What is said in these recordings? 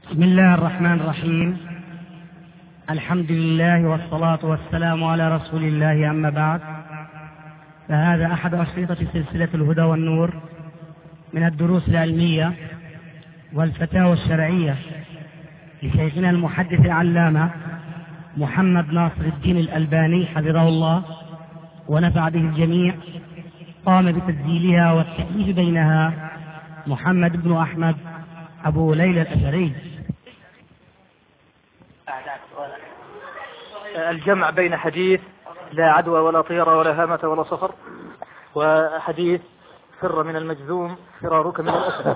بسم الله الرحمن الرحيم. الحمد لله والصلاة والسلام على رسول الله، أما بعد، فهذا أحد أشرطة سلسلة الهدى والنور من الدروس العلمية والفتاوى الشرعية لشيخنا المحدث العلامة محمد ناصر الدين الألباني حفظه الله ونفع به الجميع. قام بتسجيلها والتأليف بينها محمد بن أحمد أبو ليلى الأثري. الجمع بين حديث لا عدوى ولا طيرة ولا هامة ولا صفر، وحديث فر من المجذوم فرارك من الأسد.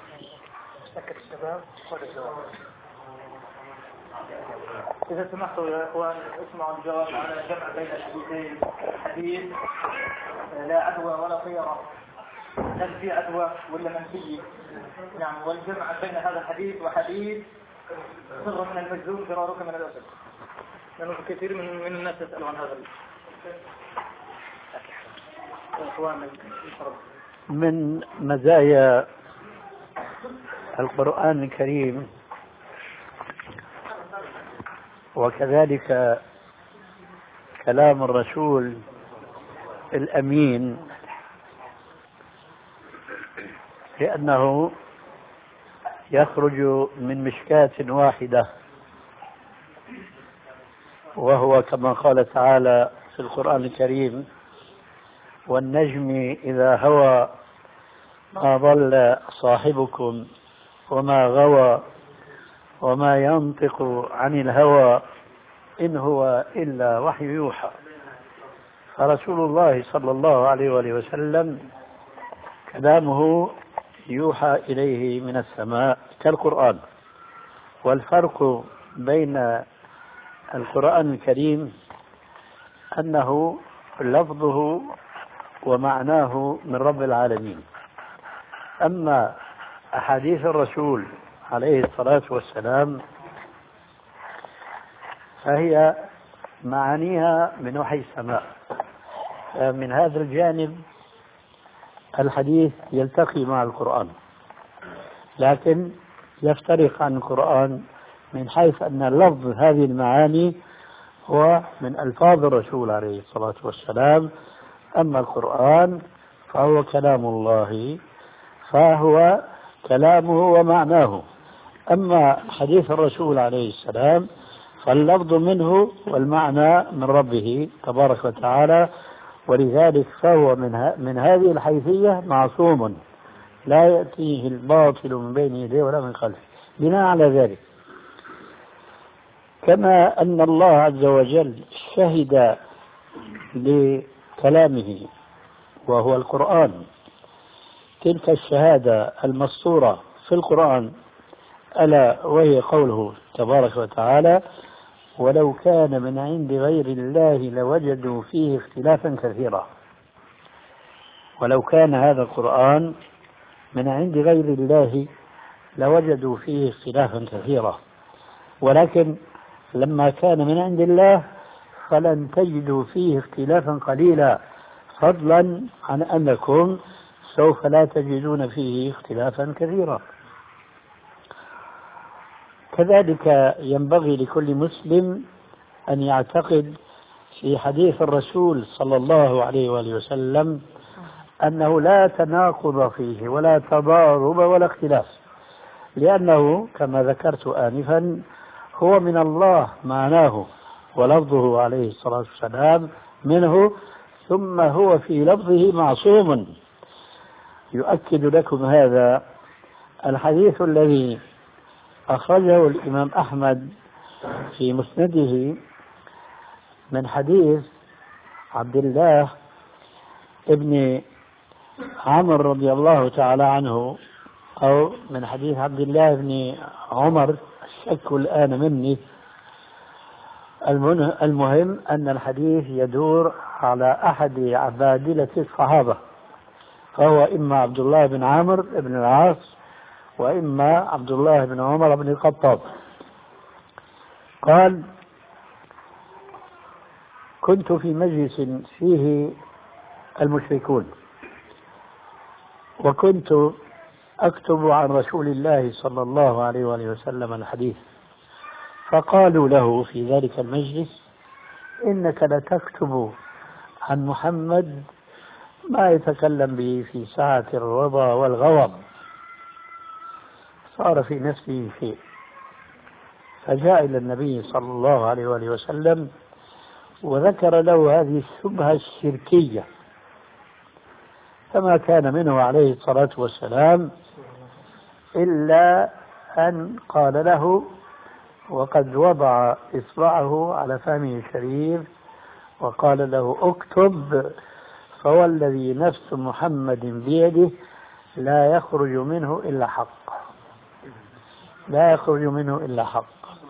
إذا سمحتوا يا إخوان اسمعوا الجواب على الجمع بين الحديثين. حديث لا عدوى ولا طيرة، هل في عدوى ولا منفي؟ نعم. والجمع بين هذا الحديث وحديث فر من المجذوم فرارك من الأسد، لأنه كثير من الناس يسألوا عن هذا. من مزايا القرآن الكريم وكذلك كلام الرسول الأمين لأنه يخرج من مشكاة واحدة، وهو كما قال تعالى في القرآن الكريم: والنجم إذا هوى ما ضل صاحبكم وما غوى وما ينطق عن الهوى إن هو إلا وحي يوحى. فرسول الله صلى الله عليه وآله وسلم كلامه يوحى إليه من السماء كالقرآن. والفرق بين القرآن الكريم أنه لفظه ومعناه من رب العالمين، أما أحاديث الرسول عليه الصلاة والسلام فهي معانيها من وحي السماء. من هذا الجانب الحديث يلتقي مع القرآن، لكن يفترق عن القرآن من حيث أن لفظ هذه المعاني هو من ألفاظ الرسول عليه الصلاة والسلام، أما القرآن فهو كلام الله، فهو كلامه ومعناه. أما حديث الرسول عليه السلام فاللفظ منه والمعنى من ربه تبارك وتعالى، ولذلك فهو من هذه الحيثية معصوم لا يأتيه الباطل من بين يديه ولا من خلفه. بناء على ذلك، كما أن الله عز وجل شهد لكلامه وهو القرآن تلك الشهادة المسطورة في القرآن، ألا وهي قوله تبارك وتعالى: ولو كان من عند غير الله لوجدوا فيه اختلافا كثيرا. ولو كان هذا القرآن من عند غير الله لوجدوا فيه اختلافا كثيرا، ولكن لما كان من عند الله فلن تجدوا فيه اختلافا قليلا، فضلا عن أنكم سوف لا تجدون فيه اختلافا كثيرا. كذلك ينبغي لكل مسلم أن يعتقد في حديث الرسول صلى الله عليه وآله وسلم أنه لا تناقض فيه ولا تضارب ولا اختلاف، لأنه كما ذكرت آنفا هو من الله معناه ولفظه عليه الصلاة والسلام منه، ثم هو في لفظه معصوم. يؤكد لكم هذا الحديث الذي أخرجه الإمام أحمد في مسنده من حديث عبد الله ابن عمرو رضي الله تعالى عنه، أو من حديث عبد الله بن عمر، الشك الآن مني. المهم أن الحديث يدور على أحد عبادلة الصحابة، فهو إما عبد الله بن عمرو بن العاص وإما عبد الله بن عمر بن الخطاب. قال: كنت في مجلس فيه المشركون، وكنت أكتب عن رسول الله صلى الله عليه وآله وسلم الحديث. فقالوا له في ذلك المجلس: إنك لتكتب عن محمد ما يتكلم به في ساعة الرضا والغضب. صار في نفسه شيء، فجاء إلى النبي صلى الله عليه وآله وسلم وذكر له هذه الشبهة الشركية، فما كان منه عليه الصلاة والسلام إلا أن قال له، وقد وضع إصبعه على فمه الشريف وقال له: اكتب، فوالذي نفس محمد بيده لا يخرج منه إلا حق، لا يخرج منه إلا حق.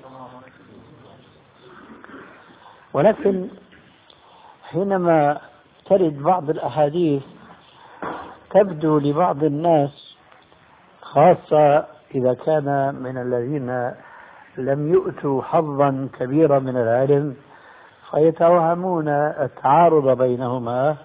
ولكن حينما ترد بعض الأحاديث تبدو لبعض الناس، خاصة إذا كان من الذين لم يؤتوا حظا كبيرا من العلم، فيتوهمون التعارض بينهما،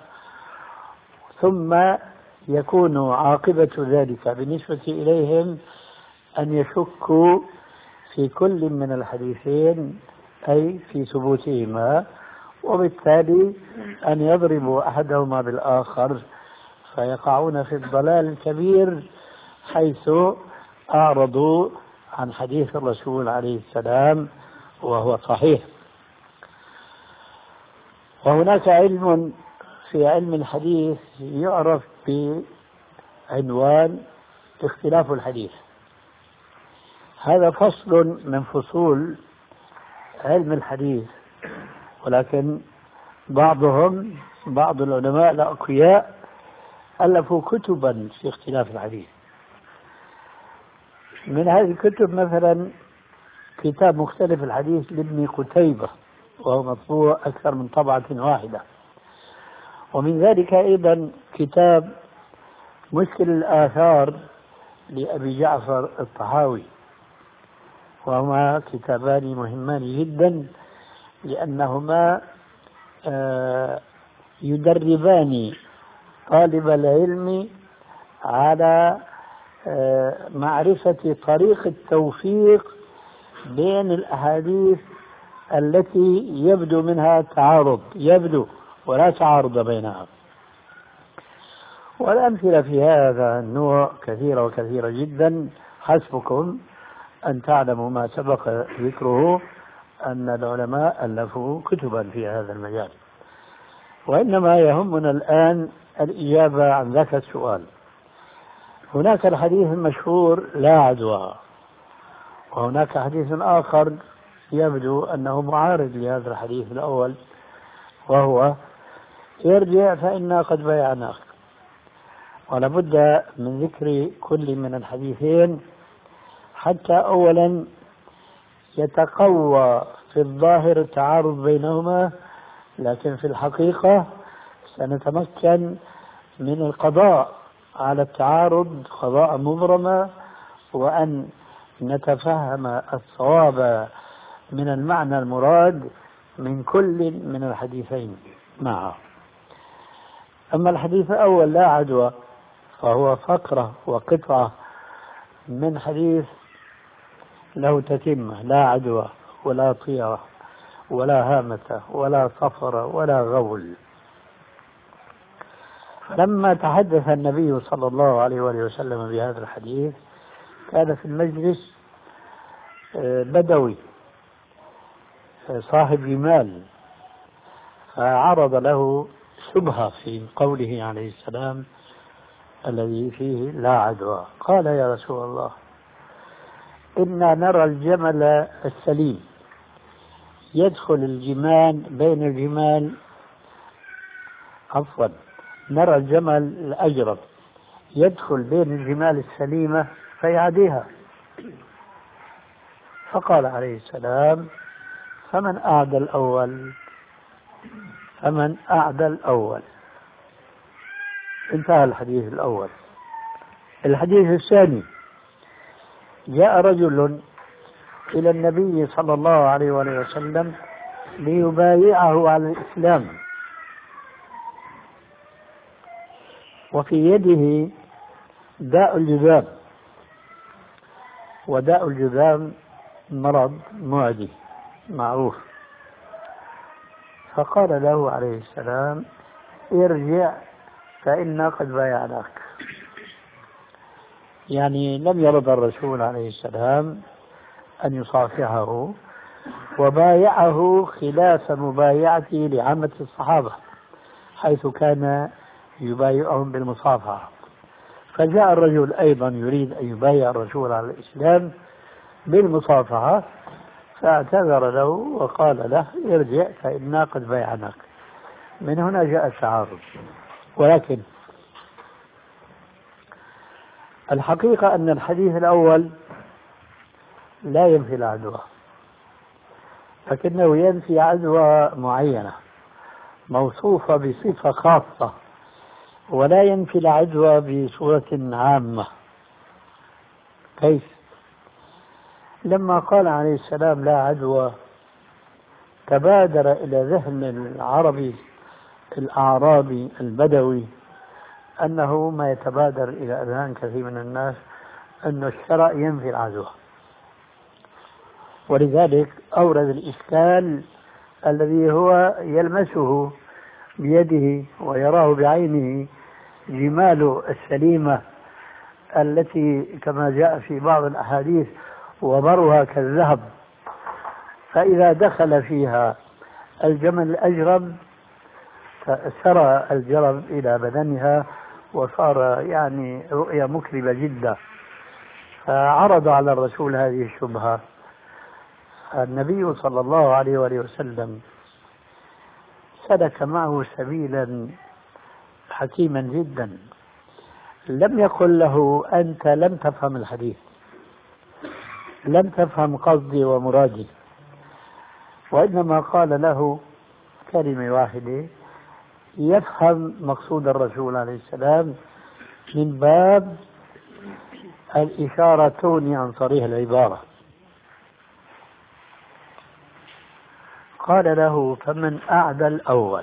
ثم يكون عاقبة ذلك بالنسبة إليهم أن يشكوا في كل من الحديثين، أي في ثبوتهما، وبالتالي أن يضربوا أحدهما بالآخر، فيقعون في الضلال الكبير حيث أعرضوا عن حديث الرسول عليه السلام وهو صحيح. وهناك علم في علم الحديث يعرف بعنوان اختلاف الحديث. هذا فصل من فصول علم الحديث، ولكن بعض العلماء الأقوياء ألفوا كتبا في اختلاف الحديث. من هذه الكتب مثلا كتاب مختلف الحديث لابن قتيبة، وهو مطبوع أكثر من طبعة واحدة. ومن ذلك أيضا كتاب مشكل الآثار لأبي جعفر الطحاوي، وهما كتابان مهمان جدا لأنهما يدربان طالب العلم على معرفة طريق التوفيق بين الأحاديث التي يبدو منها تعارض، يبدو ولا تعارض بينها. والأمثلة في هذا النوع كثيرة وكثيرة جدا. حسبكم أن تعلموا ما سبق ذكره أن العلماء ألفوا كتبا في هذا المجال، وإنما يهمنا الآن الإجابة عن ذاك السؤال. هناك الحديث المشهور لا عدوى، وهناك حديث آخر يبدو أنه معارض لهذا الحديث الأول، وهو ارجع فإنا قد بايعناك. ولابد من ذكر كل من الحديثين حتى أولا يتقوى في الظاهر التعارض بينهما، لكن في الحقيقة سنتمكن من القضاء على التعارض قضاء مبرما، وأن نتفهم الصواب من المعنى المراد من كل من الحديثين معا. أما الحديث الأول لا عدوى فهو فقرة وقطعة من حديث له تتمة: لا عدوى ولا طيرة ولا هامة ولا صفر ولا غول. لما تحدث النبي صلى الله عليه وآله وسلم بهذا الحديث كان في المجلس بدوي صاحب جمال، فعرض له شبهة في قوله عليه السلام الذي فيه لا عدوى. قال: يا رسول الله، إنا نرى الجمل السليم يدخل الجمال بين الجمال، عفوا نرى الجمل الأجرب يدخل بين الجمال السليمة فيعديها. فقال عليه السلام: فمن أعدى الأول، فمن أعدى الأول. انتهى الحديث الأول. الحديث الثاني: جاء رجل إلى النبي صلى الله عليه وآله وسلم ليبايعه على الإسلام، وفي يده داء الجذام، وداء الجذام مرض معدي معروف. فقال له عليه السلام ارجع فإنا قد بايعناك. يعني لم يرضى الرسول عليه السلام أن يصافحه، وبايعه خلاف مبايعته لعامة الصحابة حيث كان يبايعهم بالمصافحة. فجاء الرجل أيضا يريد أن يبايع الرسول على الإسلام بالمصافحة، فاعتذر له وقال له ارجع فإنا قد بايعناك. من هنا جاء التعارض. ولكن الحقيقة أن الحديث الأول لا ينفي العدوى، لكنه ينفي عدوى معينة موصوفة بصفة خاصة، ولا ينفي العدوى بصورة عامة. كيف؟ لما قال عليه السلام لا عدوى تبادر إلى ذهن العربي الأعرابي البدوي أنه ما يتبادر إلى أذهان كثير من الناس أن الشرع ينفي العدوى، ولذلك أورد الإشكال الذي هو يلمسه بيده ويراه بعينه، جمال السليمة التي كما جاء في بعض الأحاديث وبرها كالذهب، فإذا دخل فيها الجمل الأجرب سرى الجرب إلى بدنها وصار يعني رؤية مكربة جدا. فعرض على الرسول هذه الشبهة. النبي صلى الله عليه وآله وسلم سلك معه سبيلا حكيما جدا، لم يقل له أنت لم تفهم الحديث، لم تفهم قصدي ومرادي، وإنما قال له كلمة واحدة يفهم مقصود الرسول عليه السلام من باب الإشارة تغني عن صريح العبارة. قال له فمن أعدى الأول.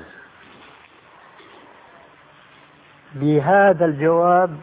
بهذا الجواب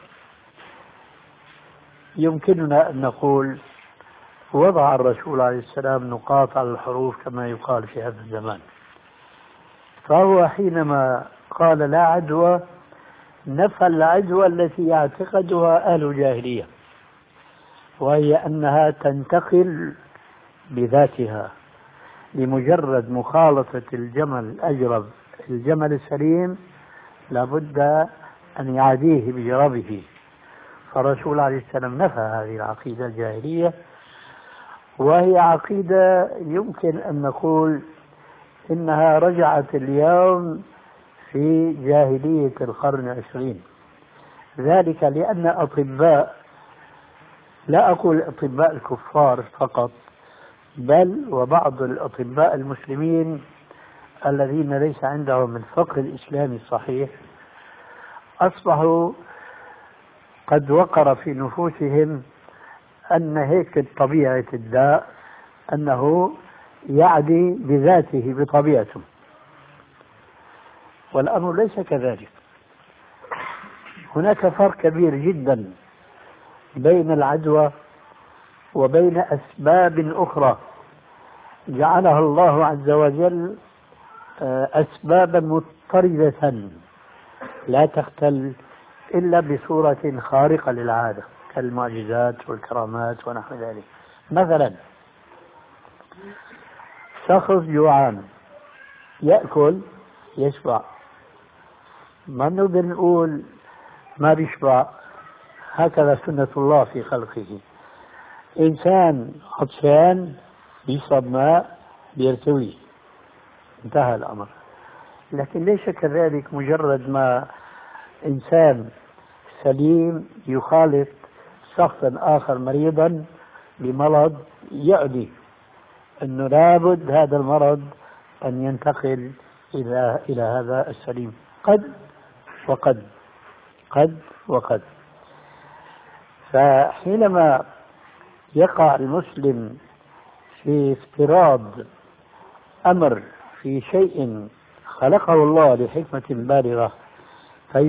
يمكننا أن نقول وضع الرسول عليه السلام نقاط على الحروف كما يقال في هذا الزمان. فهو حينما قال لا عدوى نفى العدوى التي يعتقدها أهل الجاهلية، وهي أنها تنتقل بذاتها لمجرد مخالطة الجمل الأجرب الجمل السليم لابد أن يعاديه بجربه. فالرسول عليه السلام نفى هذه العقيدة الجاهلية، وهي عقيدة يمكن أن نقول إنها رجعت اليوم في جاهلية القرن العشرين. ذلك لأن أطباء، لا أقول أطباء الكفار فقط، بل وبعض الأطباء المسلمين الذين ليس عندهم الفقه الإسلامي الصحيح أصبحوا قد وقر في نفوسهم أن هيك طبيعة الداء أنه يعدي بذاته بطبيعته، والأمر ليس كذلك. هناك فرق كبير جدا بين العدوى وبين أسباب أخرى جعلها الله عز وجل أسبابا مضطردة لا تختل إلا بصورة خارقة للعادة كالمعجزات والكرامات ونحو ذلك. مثلا شخص جوعان يأكل يشبع، ما بنقول ما بيشبع، هكذا سنة الله في خلقه. إنسان عطشان بيشرب ماء بيرتوي، انتهى الأمر. لكن ليس كذلك مجرد ما إنسان سليم يخالط شخصا آخر مريضا بمرض يعدي أنه لابد هذا المرض أن ينتقل إلى هذا السليم. قد وقد قد وقد. فحينما يقع المسلم في افتراض أمر في شيء خلقه الله لحكمة بالغة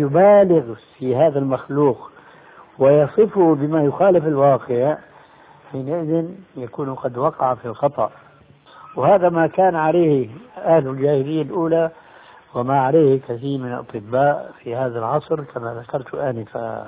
فيبالغ في هذا المخلوق ويصفه بما يخالف الواقع، حينئذ يكون قد وقع في الخطأ، وهذا ما كان عليه أهل الجاهلية الأولى وما عليه كثير من الأطباء في هذا العصر كما ذكرت آنفا.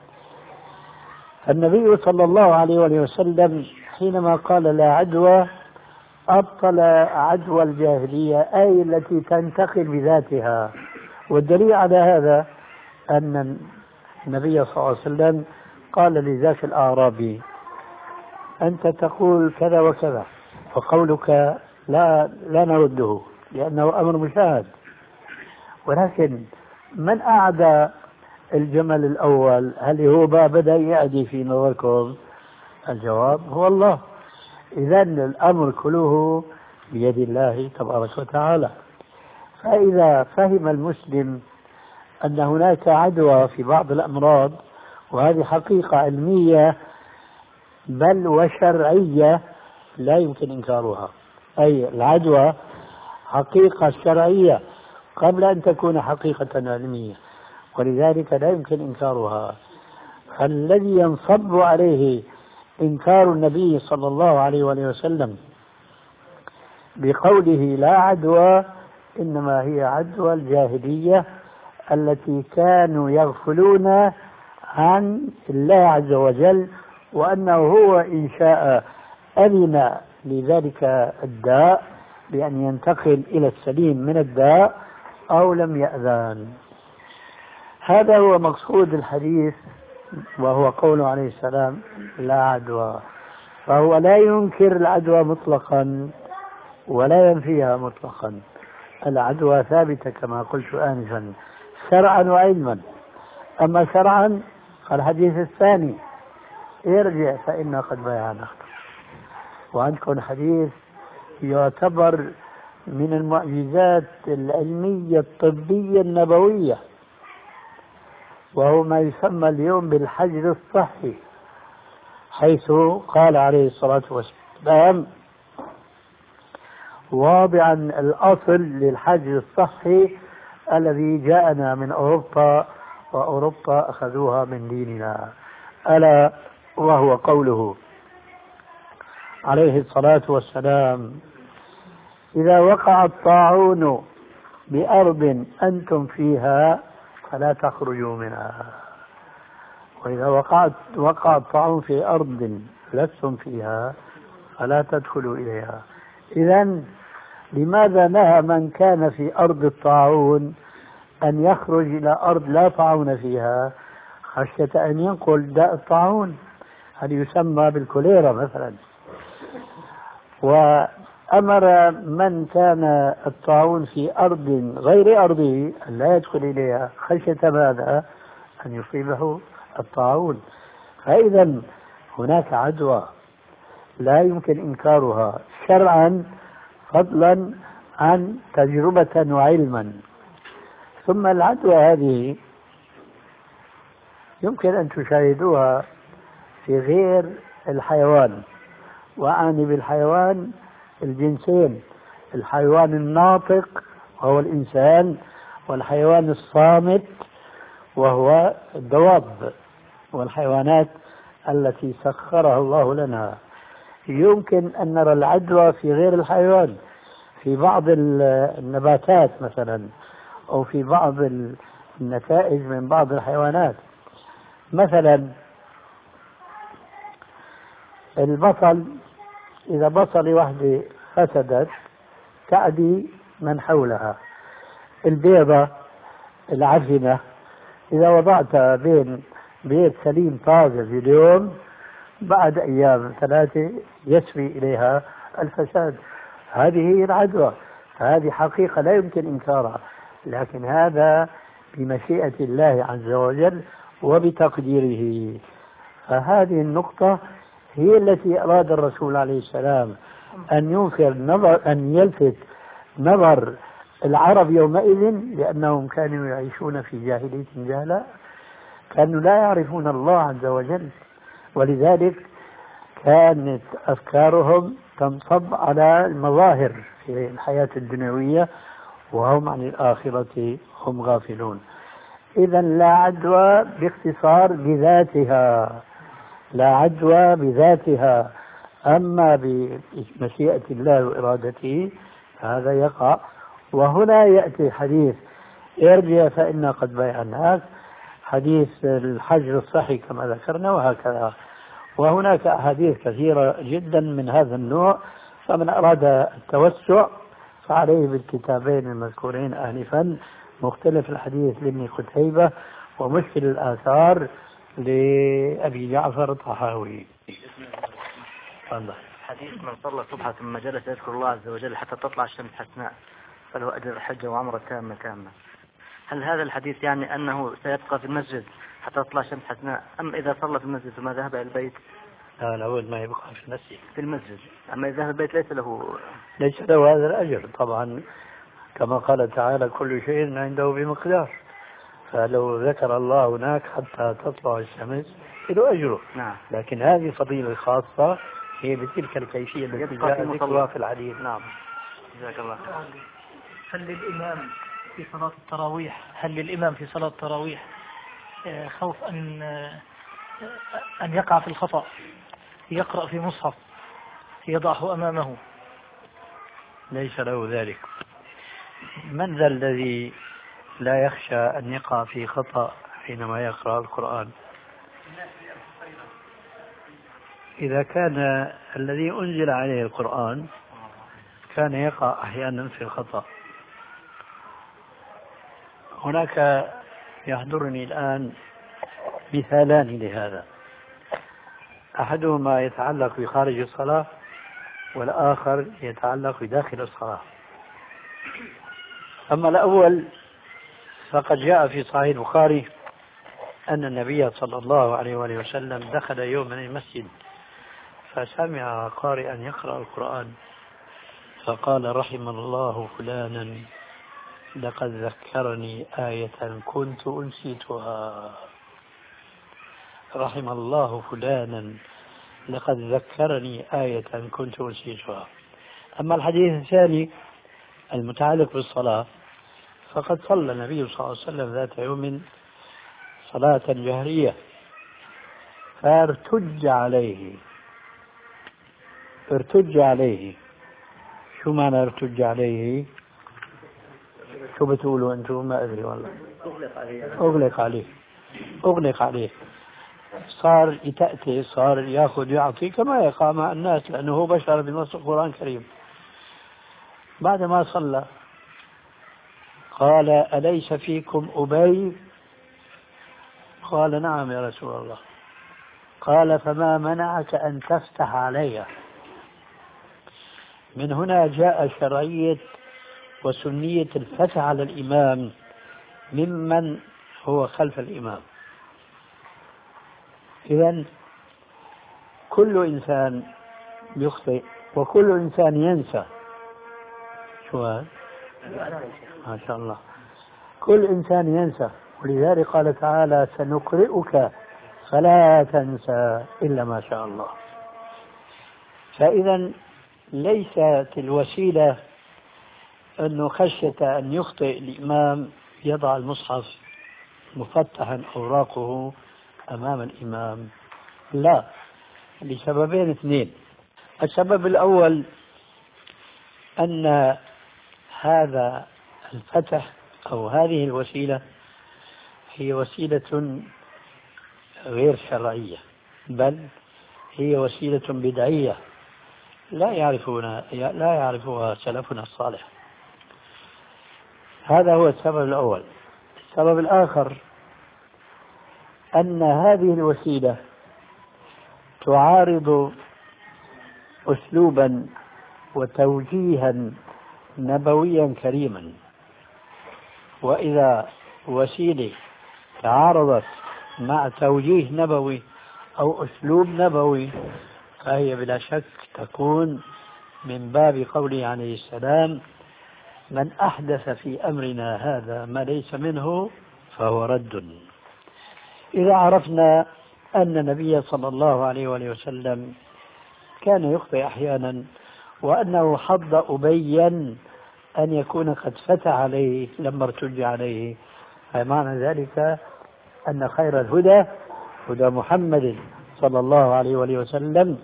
النبي صلى الله عليه وسلم حينما قال لا عدوى أبطل عدوى الجاهلية، أي التي تنتقل بذاتها. والدليل على هذا أن النبي صلى الله عليه وسلم قال لذاك الأعرابي أنت تقول كذا وكذا، فقولك لا نرده لأنه أمر مشاهد، ولكن من أعدى الجمل الأول؟ هل هو بدأ يعدي في نظركم؟ الجواب هو الله. إذن الأمر كله بيد الله تبارك وتعالى. فإذا فهم المسلم أن هناك عدوى في بعض الأمراض، وهذه حقيقة علمية بل وشرعية لا يمكن إنكارها، أي العدوى حقيقة شرعية قبل أن تكون حقيقة علمية، ولذلك لا يمكن إنكارها. الذي ينصب عليه إنكار النبي صلى الله عليه وسلم بقوله لا عدوى إنما هي عدوى الجاهلية التي كانوا يغفلون عن الله عز وجل، وأنه هو إن شاء أذن لذلك الداء بأن ينتقل إلى السليم من الداء أو لم يأذن. هذا هو مقصود الحديث، وهو قوله عليه السلام لا عدوى. فهو لا ينكر العدوى مطلقا ولا ينفيها مطلقا، العدوى ثابتة كما قلت آنفا شرعا وعلما. أما شرعا فالحديث الثاني ارجع فإنا قد بايعنا، وعندكم حديث يعتبر من المعجزات العلمية الطبية النبوية، وهو ما يسمى اليوم بالحجر الصحي، حيث قال عليه الصلاة والسلام واضعا الأصل للحجر الصحي الذي جاءنا من أوروبا، وأوروبا أخذوها من ديننا، ألا وهو قوله عليه الصلاة والسلام إذا وقع الطاعون بأرض أنتم فيها فلا تخرجوا منها، وإذا وقع الطاعون في أرض لستم فيها فلا تدخلوا إليها. إذن لماذا نهى من كان في أرض الطاعون أن يخرج إلى أرض لا طاعون فيها خشية أن ينقل داء الطاعون، هل يسمى بالكوليرا مثلا؟ وأمر من كان الطاعون في أرض غير أرضه أن لا يدخل إليها خشية ماذا؟ أن يصيبه الطاعون. فإذا هناك عدوى لا يمكن إنكارها شرعا فضلا عن تجربة وعلما. ثم العدوى هذه يمكن أن تشاهدوها في غير الحيوان، وأعني بالحيوان الجنسين، الحيوان الناطق وهو الإنسان، والحيوان الصامت وهو الدواب والحيوانات التي سخرها الله لنا. يمكن أن نرى العدوى في غير الحيوان، في بعض النباتات مثلا، أو في بعض النتائج من بعض الحيوانات. مثلا البصل، إذا بصلة واحدة فسدت تعدي من حولها. البيضة العجنة إذا وضعتها بين بيت سليم طازج اليوم بعد أيام 3 يسري إليها الفساد. هذه هي العدوى، هذه حقيقة لا يمكن إنكارها، لكن هذا بمشيئة الله عز وجل وبتقديره. فهذه النقطة هي التي أراد الرسول عليه السلام أن يلفت نظر العرب يومئذ، لأنهم كانوا يعيشون في جاهلية جهلاء، كانوا لا يعرفون الله عز وجل، ولذلك كانت أفكارهم تنصب على المظاهر في الحياة الدنيوية، وهم عن الآخرة هم غافلون. إذا لا عدوى باختصار بذاتها لا عدوى بذاتها، أما بمشيئة الله وإرادته هذا يقع. وهنا يأتي حديث ارجع فإنا قد بايعناك، حديث الحجر الصحي كما ذكرنا، وهكذا. وهناك أحاديث كثيرة جدا من هذا النوع، فمن أراد التوسع فعليه بالكتابين المذكورين آنفا، مختلف الحديث لابن قتيبة ومشكل الآثار لأبي جعفر الطحاوي. حديث من صلى الصبح ثم جلس يذكر الله عز وجل حتى تطلع الشمس حسناء فله أجر الحجة وعمرة تامة. هل هذا الحديث يعني أنه سيبقى في المسجد حتى تطلع الشمس حسناء، أم إذا صلى في المسجد ثم ذهب إلى البيت؟ لا، لابد ما يبقى في المسجد. في المسجد، أما إذا ذهب البيت ليس له هذا الأجر طبعا، كما قال تعالى كل شيء عنده بمقدار، فلو ذكر الله هناك حتى تطلع الشمس له أجره. نعم. لكن هذه فضيلة خاصة هي بتلك الكيفية التي جاء ذكرها في الحديث. نعم. جزاك الله خير. هل للإمام في صلاة التراويح خوف أن يقع في الخطأ، يقرأ في مصحف يضعه أمامه؟ ليس له ذلك. من ذا الذي لا يخشى أن يقع في خطأ حينما يقرأ القرآن؟ إذا كان الذي أنزل عليه القرآن كان يقع أحيانا في الخطأ. هناك يحضرني الآن مثالان لهذا، أحدهما يتعلق بخارج الصلاة والآخر يتعلق بداخل الصلاة. أما الأول فقد جاء في صحيح البخاري أن النبي صلى الله عليه وآله وسلم دخل يوما المسجد فسمع قارئا يقرأ القرآن فقال رحم الله فلانا لقد ذكرني آية كنت أنسيتها. رحم الله فلانا لقد ذكرني آية كنت أنسيتها. أما الحديث الثاني المتعلق بالصلاة فقد صلى النبي صلى الله عليه وسلم ذات يوم صلاة جهرية فارتج عليه. شو معنى ارتج عليه؟ شو بتقولوا أنتم؟ ما أدري والله. أغلق عليه. صار يتأتي، صار يأخذ يعطي كما يقع مع الناس، لأنه هو بشر بنص القرآن الكريم. بعد ما صلى قال أليس فيكم أبي؟ قال نعم يا رسول الله. قال فما منعك أن تفتح علي؟ من هنا جاء شرعية وسنية الفتح على الإمام ممن هو خلف الإمام. إذن كل إنسان يخطئ وكل إنسان ينسى. شو هذا؟ ما شاء الله. كل إنسان ينسى، ولذلك قال تعالى سنقرئك فلا تنسى إلا ما شاء الله. فإذا ليست الوسيلة أنه خشية أن يخطئ الإمام يضع المصحف مفتحا أوراقه أمام الإمام، لا، لسببين اثنين. السبب الأول أن هذا الفتح أو هذه الوسيلة هي وسيلة غير شرعية، بل هي وسيلة بدعية لا يعرفها سلفنا الصالح. هذا هو السبب الأول. السبب الآخر أن هذه الوسيلة تعارض أسلوبا وتوجيها نبويا كريما، وإذا وسيلة تعارضت مع توجيه نبوي أو أسلوب نبوي فهي بلا شك تكون من باب قوله عليه السلام من أحدث في أمرنا هذا ما ليس منه فهو رد. إذا عرفنا أن النبي صلى الله عليه وآله وسلم كان يخطئ أحيانا وأنه حظ أبيا أن يكون قد فتح عليه لما ارتج عليه، فمعنى ذلك أن خير الهدى هدى محمد صلى الله عليه وآله وسلم: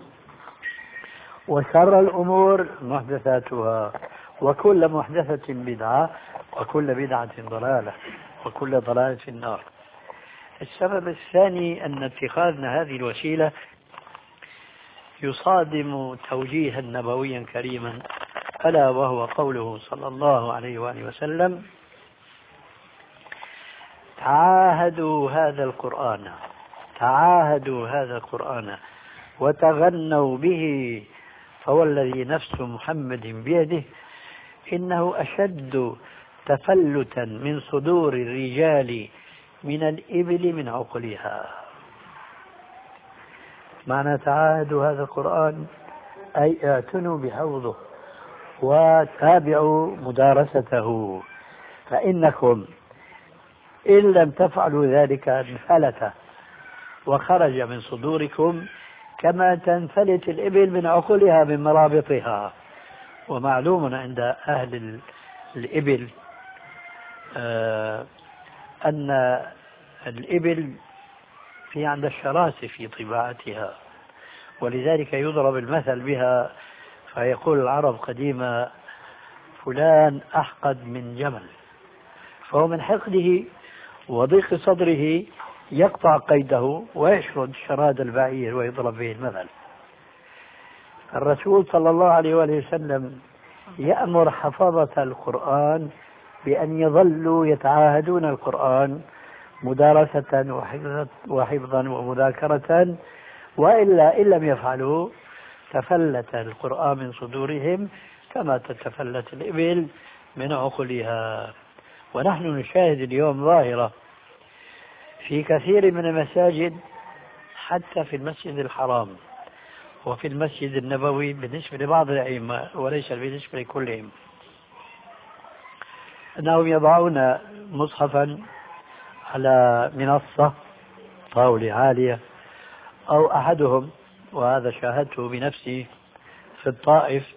وشر الأمور محدثاتها وكل محدثة بدعة وكل بدعة ضلالة وكل ضلالة في النار. السبب الثاني أن اتخاذنا هذه الوسيلة يصادم توجيها نبويا كريما، ألا وهو قوله صلى الله عليه وآله وسلم: تعاهدوا هذا القرآن وتغنوا به، فوالذي نفس محمد بيده إنه أشد تفلتا من صدور الرجال من الإبل من عقلها. معنى تعاهدوا هذا القرآن أي اعتنوا بحفظه وتابعوا مدارسته، فإنكم إن لم تفعلوا ذلك انفلت وخرج من صدوركم كما تنفلت الإبل من عقلها من مرابطها. ومعلوم عند أهل الإبل أن الإبل في عند الشراسة في طباعتها، ولذلك يضرب المثل بها، فيقول العرب قديما: فلان أحقد من جمل، فهو من حقده وضيق صدره يقطع قيده ويشرد شراد البعير ويضرب به المثل. الرسول صلى الله عليه وآله وسلم يأمر حفظة القرآن بأن يظلوا يتعاهدون القرآن مدارسة وحفظا ومذاكرة، وإلا إن لم يفعلوا تفلت القرآن من صدورهم كما تتفلت الإبل من عقلها. ونحن نشاهد اليوم ظاهرة في كثير من المساجد، حتى في المسجد الحرام وفي المسجد النبوي بالنسبة لبعض الأئمة وليس بالنسبة لكلهم، أنهم يضعون مصحفا على منصة طاولة عالية، أو أحدهم، وهذا شاهدته بنفسي في الطائف،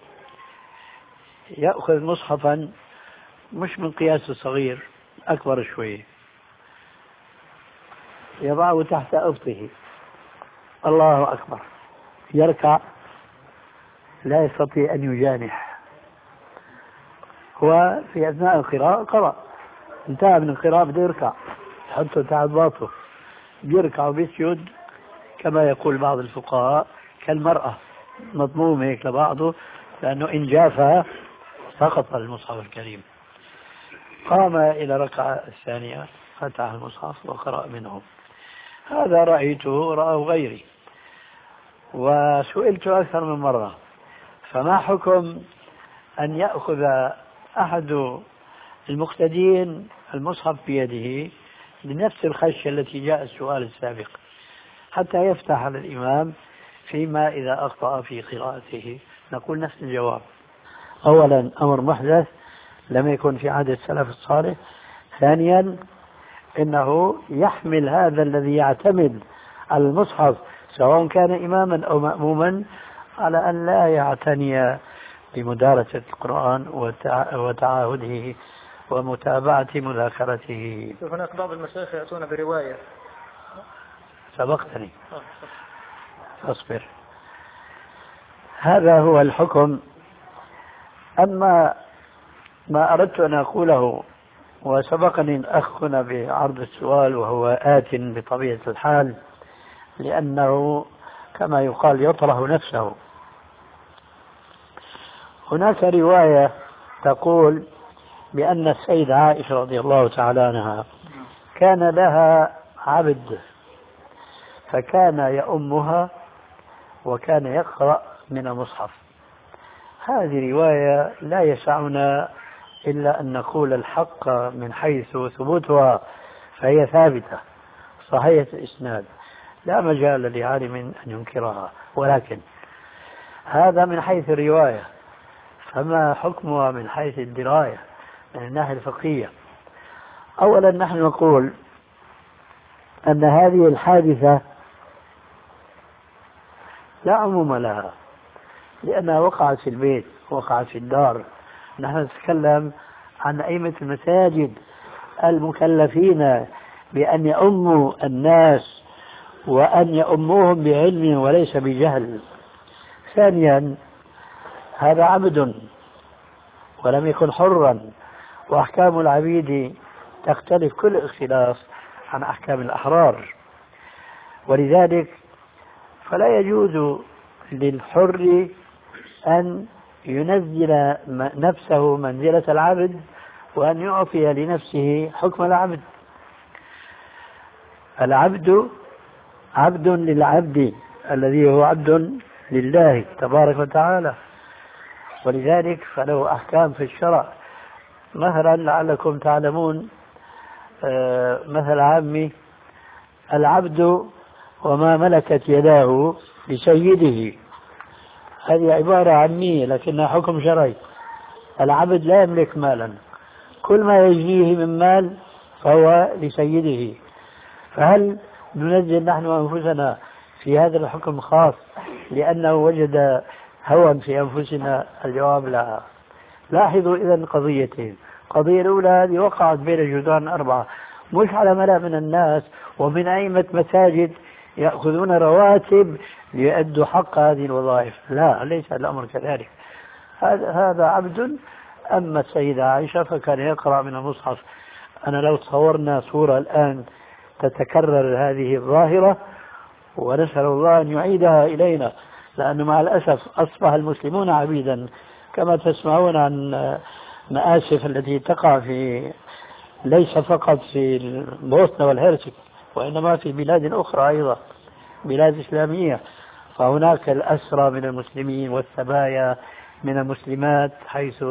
يأخذ مصحفا مش من قياس صغير، أكبر شوي، يضعه تحت أبطه، الله أكبر، يركع لا يستطيع أن يجانح، وفي أثناء القراءة قرأ، انتهى من القراءة بده يركع، يحطه تحت باطه، بيركع وبيسجد كما يقول بعض الفقهاء كالمرأة، مضموم هيك لبعضه، لأنه إن جافها سقط المصحف الكريم. قام إلى ركعة الثانية فتح المصحف وقرأ منه. هذا رأيته رأى غيري، وسئلت أكثر من مرة: فما حكم أن يأخذ أحد المقتدين المصحف بيده بنفس الخشية التي جاء السؤال السابق حتى يفتح على الإمام فيما إذا أخطأ في قراءته؟ نقول نفس الجواب: أولا أمر محدث لم يكن في عهد السلف الصالح، ثانيا إنه يحمل هذا الذي يعتمد على المصحف سواء كان إماما أو مأموما على أن لا يعتني بمدارسة القرآن وتعاهده ومتابعة مذاكرته. هناك بعض المشايخ يأتون برواية. سبقتني، أصبر. هذا هو الحكم. أما ما أردت أن أقوله، وسبقني الأخ هنا بعرض السؤال وهو آت بطبيعة الحال، لأنه كما يقال يطرح نفسه. هناك رواية تقول بأن السيدة عائشة رضي الله تعالى عنها كان لها عبد، فكان يؤمها وكان يقرأ من المصحف. هذه رواية لا يسعنا إلا أن نقول الحق من حيث ثبوتها، فهي ثابتة صحيحة الإسناد، لا مجال لعالم أن ينكرها، ولكن هذا من حيث الرواية، فما حكمها من حيث الدراية من الناحية الفقهية؟ أولا نحن نقول أن هذه الحادثة لا عموم لها، لأنها وقعت في البيت، وقعت في الدار. نحن نتكلم عن أئمة المساجد المكلفين بأن يؤموا الناس وأن يؤموهم بعلم وليس بجهل. ثانيا هذا عبد ولم يكن حرا، وأحكام العبيد تختلف كل اختلاف عن أحكام الأحرار، ولذلك فلا يجوز للحر أن ينزل نفسه منزلة العبد وأن يعطي لنفسه حكم العبد. العبد عبد للعبد الذي هو عبد لله تبارك وتعالى، ولذلك فله أحكام في الشرع. مثلا لعلكم تعلمون مثل عامي: العبد وما ملكت يداه لسيده. هذه عبارة عامية لكنها حكم شرعي. العبد لا يملك مالا، كل ما يجنيه من مال فهو لسيده. فهل ننزل نحن أنفسنا في هذا الحكم خاص لأنه وجد هوى في أنفسنا؟ الجواب لا. لاحظوا إذا القضيتين. القضية الأولى هذه وقعت بين جدران أربعة، مش على ملأ من الناس ومن أئمة مساجد يأخذون رواتب ليؤدوا حق هذه الوظائف. لا، ليس الأمر كذلك. هذا عبد. أما السيدة عائشة فكان يقرأ من المصحف. أنا لو تصورنا صورة الآن تتكرر هذه الظاهرة، ونسأل الله أن يعيدها إلينا، لأنه مع الأسف أصبح المسلمون عبيدا، كما تسمعون عن مآسف التي تقع في ليس فقط في البوسنة والهرسك وإنما في بلاد أخرى أيضا، بلاد إسلامية. فهناك الأسرى من المسلمين والسبايا من المسلمات حيث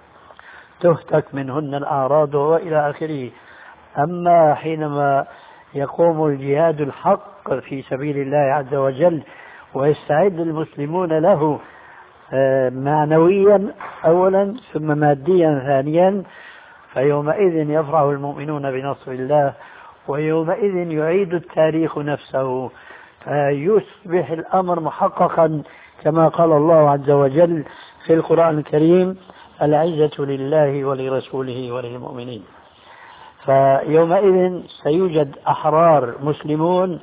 تهتك منهن الأعراض وإلى آخره. أما حينما يقوم الجهاد الحق في سبيل الله عز وجل ويستعد المسلمون له معنويا أولا ثم ماديا ثانيا، فيومئذ يفرح المؤمنون بنصر الله، ويومئذ يعيد التاريخ نفسه، فيصبح الأمر محققا كما قال الله عز وجل في القرآن الكريم: العزة لله ولرسوله وللمؤمنين. فيومئذ سيوجد أحرار مسلمون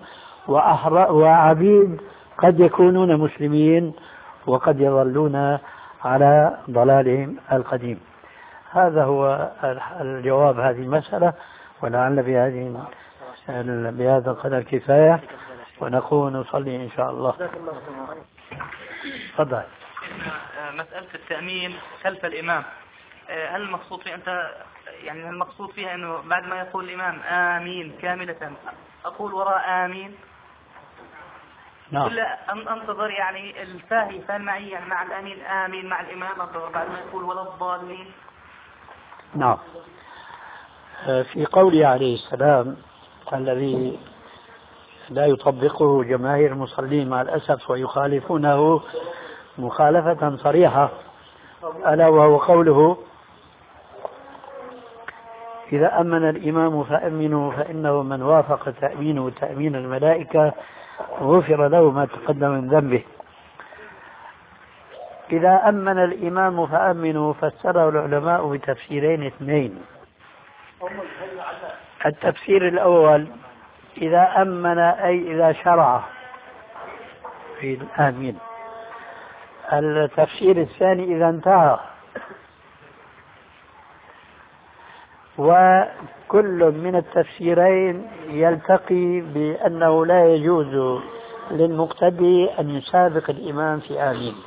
وعبيد قد يكونون مسلمين وقد يظلون على ضلالهم القديم. هذا هو الجواب هذه المسألة، ولعل بهذا القدر كفاية، ونكون نصلي إن شاء الله. تفضل. مسألة التأمين خلف الإمام، هل المقصود فيها هل المقصود فيها أنه بعد ما يقول الإمام آمين كاملة أقول وراء آمين؟ نعم. ولا أنتظر الفاهي فالمعي مع الآمين آمين مع الإمام أنتظر بعد ما يقول ولا الضالين؟ نعم. في قوله عليه السلام الذي لا يطبقه جماهير المصلين مع الأسف ويخالفونه مخالفة صريحة، ألا وهو قوله: إذا أمن الإمام فأمنوا فإنه من وافق تأمينه تأمين الملائكة غفر له ما تقدم من ذنبه. إذا أمن الإمام فأمنوا فسره العلماء بتفسيرين اثنين. التفسير الأول: إذا أمن أي إذا شرع في الآمين. التفسير الثاني: إذا انتهى. وكل من التفسيرين يلتقي بأنه لا يجوز للمقتدي أن يسابق الإمام في آمين.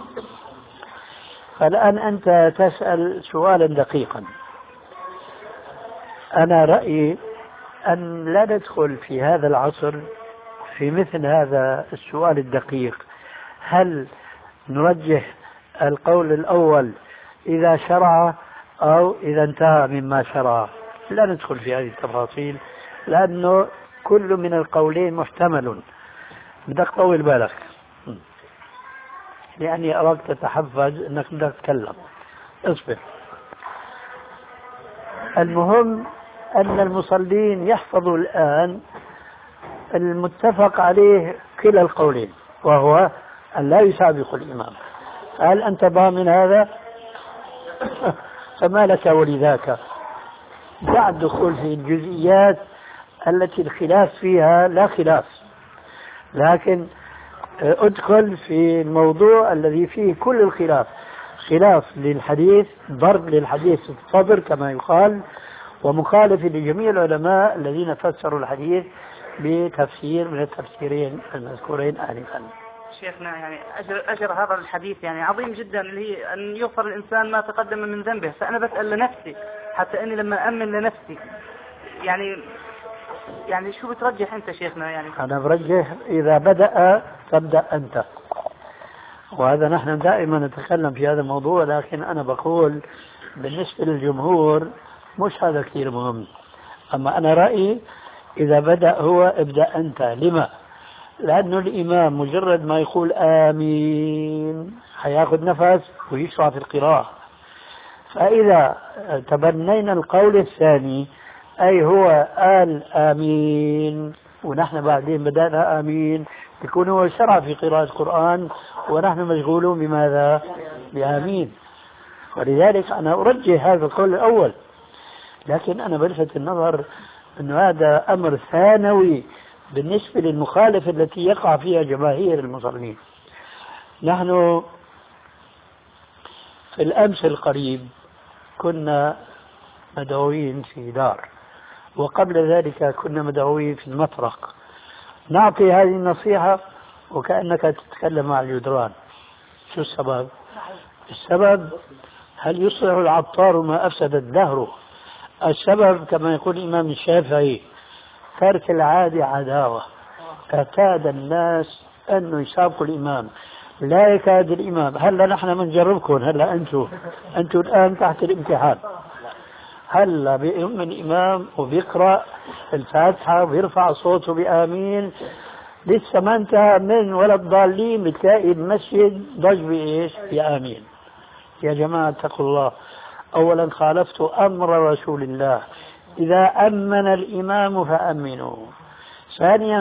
فالآن أنت تسأل سؤالا دقيقا. أنا رأيي أن لا ندخل في هذا العصر في مثل هذا السؤال الدقيق. هل نرجح القول الأول إذا شرع أو إذا انتهى مما شرع؟ لا ندخل في هذه التفاصيل، لأنه كل من القولين محتمل. بدك طول بالك لأني أراك تتحفز أنك بدك تتكلم. اصبر. المهم أن المصلين يحفظوا الآن المتفق عليه كلا القولين، وهو أن لا يسابق الإمام. هل أنت ضامن هذا؟ فما لك ولذاك. دع الدخول في الجزئيات التي الخلاف فيها لا خلاف. لكن ادخل في الموضوع الذي فيه كل الخلاف، خلاف للحديث، ضرب للحديث الصدر كما يقال، ومخالف لجميع العلماء الذين فسروا الحديث بتفسير من التفسيرين المذكورين آنفا. شيخنا يعني أجر هذا الحديث يعني عظيم جدا، اللي هي أن يغفر الإنسان ما تقدم من ذنبه. فأنا بسأل لنفسي حتى أني لما أمن لنفسي يعني شو بترجح أنت شيخنا؟ يعني أنا برجح إذا بدأ تبدأ أنت، وهذا نحن دائما نتكلم في هذا الموضوع، لكن أنا بقول بالنسبة للجمهور مش هذا كثير مهم. أما أنا رأيي إذا بدأ هو ابدأ أنت. لما؟ لأنه الإمام مجرد ما يقول آمين حياخذ نفس ويشرع في القراءة. فإذا تبنينا القول الثاني أي هو قال آمين ونحن بعدين بدأنا آمين، يكون هو شرع في قراءة القرآن ونحن مشغولون بماذا؟ بآمين. ولذلك أنا أرجح هذا القول الأول، لكن أنا بلفت النظر أن هذا أمر ثانوي بالنسبة للمخالفة التي يقع فيها جماهير المصلين. نحن في الأمس القريب كنا مدعوين في دار، وقبل ذلك كنا مدعوين في المطرق، نعطي هذه النصيحة وكأنك تتكلم مع الجدران. شو السبب؟ السبب هل يصلح العطار ما أفسد الدهر؟ السبب كما يقول الإمام الشافعي ترك العادة عداوة. اعتاد الناس أنه يسابقوا الإمام، لا يكاد الإمام. هلا نحن بنجربكم، هلا أنتم الآن تحت الامتحان. هلا بيؤم الإمام وبيقرأ الفاتحة وبيرفع صوته بآمين، لسه ما انتهى من ولا الضالين بتلاقي المسجد ضج بإيش؟ بآمين. يا جماعة اتقوا الله. أولا خالفتوا أمر رسول الله، إذا أمن الإمام فأمنوا. ثانيا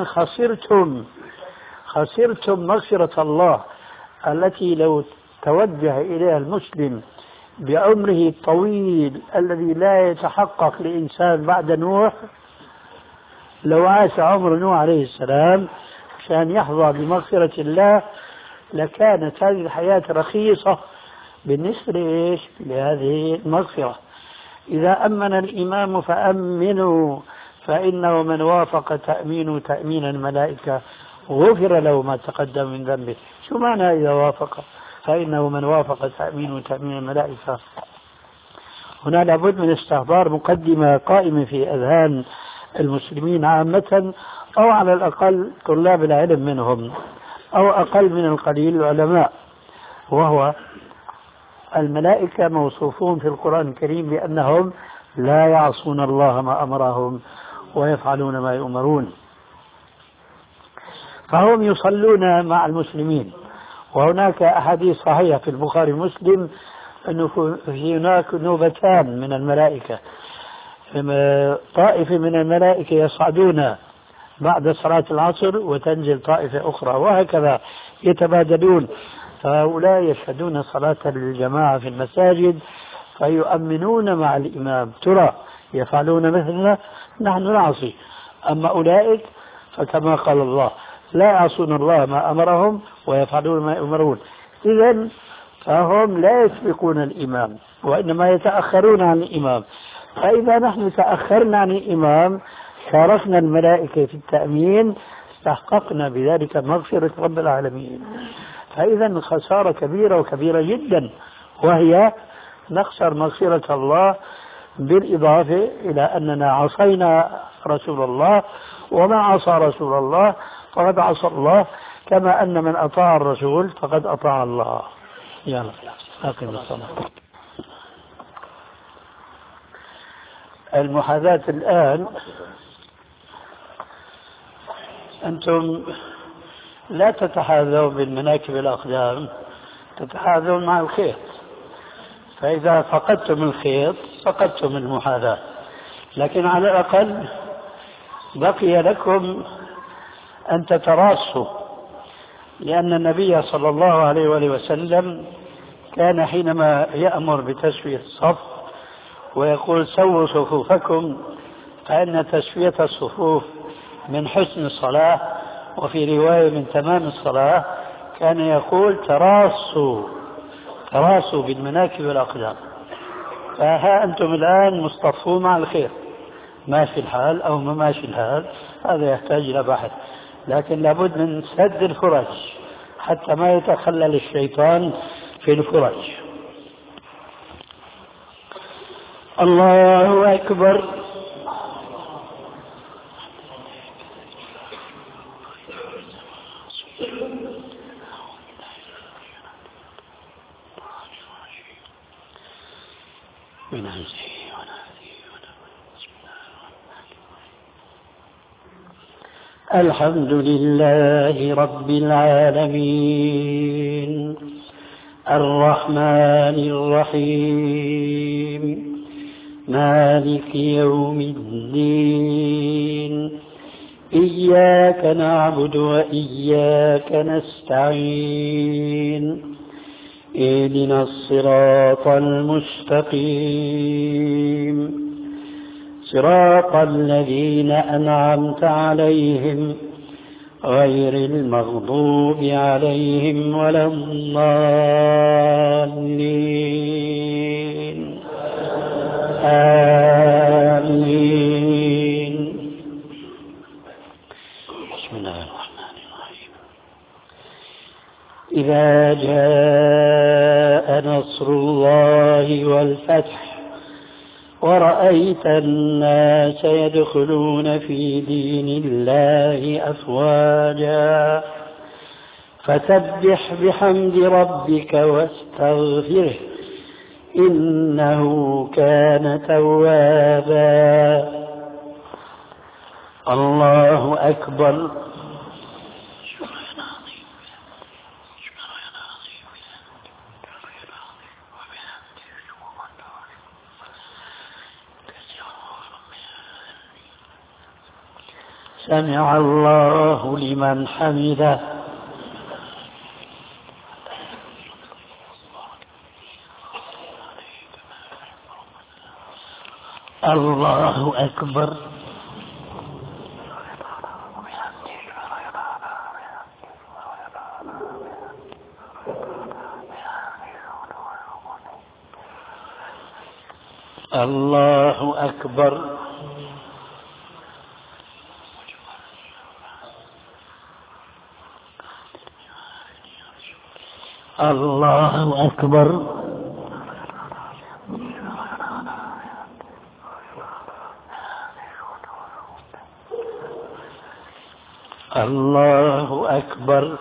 خسرتم مغفرة الله التي لو توجه إليها المسلم بعمره الطويل الذي لا يتحقق لإنسان بعد نوح، لو عاش عمر نوح عليه السلام عشان يحظى بمغفرة الله لكانت هذه الحياة رخيصة بالنسبة لهذه المغفرة. إذا أمن الإمام فأمنوا فإنه من وافق تأمين الملائكة غفر له ما تقدم من ذنبه. شو معنى إذا وافق؟ فإنه من وافق تأمين الملائكة. هنا لابد من استحضار مقدمة قائمة في أذهان المسلمين عامة، أو على الأقل طلاب العلم منهم، أو أقل من القليل العلماء، وهو الملائكة موصوفون في القرآن الكريم بأنهم لا يعصون الله ما أمرهم ويفعلون ما يؤمرون، فهم يصلون مع المسلمين. وهناك أحاديث صحيحة في البخاري ومسلم أنه هناك نوبتان من الملائكة، طائفة من الملائكة يصعدون بعد صلاة العصر وتنزل طائفة أخرى، وهكذا يتبادلون. فهؤلاء يشهدون صلاة الجماعة في المساجد فيؤمنون مع الإمام. ترى يفعلون مثلنا؟ نحن نعصي. أما أولئك فكما قال الله لا يعصون الله ما أمرهم ويفعلون ما يؤمرون. إذن فهم لا يسبقون الإمام وإنما يتأخرون عن الإمام. فإذا نحن تأخرنا عن الإمام شاركنا الملائكة في التأمين، استحققنا بذلك مغفرة رب العالمين. فإذا خسارة كبيرة وكبيرة جدا، وهي نخسر مغفرة الله بالإضافة إلى أننا عصينا رسول الله، وما عصى رسول الله فقد عصى الله، كما أن من أطاع الرسول فقد أطاع الله. يلا أقم الصلاة. المحاذاة الآن، أنتم لا تتحاذون بالمناكب الأقدام، تتحاذون مع الخيط. فإذا فقدتم الخيط فقدتم المحاذاة، لكن على الأقل بقي لكم أن تتراصوا، لأن النبي صلى الله عليه وآله وسلم كان حينما يأمر بتسوية الصف ويقول سووا صفوفكم، فإن تسوية الصفوف من حسن الصلاة وفي رواية من تمام الصلاة كان يقول تراصوا بالمناكب والأقدام. فها أنتم الآن مصطفون مع الخير، ماشي الحال أو ما ماشي الحال هذا يحتاج إلى بحث، لكن لابد من سد الفرج حتى ما يتخلل الشيطان في الفرج. الله أكبر. الحمد لله رب العالمين الرحمن الرحيم مالك يوم الدين إياك نعبد وإياك نستعين اهدنا الصراط المستقيم صراط الذين أنعمت عليهم غير المغضوب عليهم ولا الضالين آمين. بسم الله الرحمن الرحيم. إذا جاء نصر الله والفتح ورأيت الناس يدخلون في دين الله أفواجا فسبح بحمد ربك واستغفره إنه كان توابا. الله أكبر. سمع الله لمن حمده. الله أكبر. الله أكبر. الله أكبر. الله أكبر.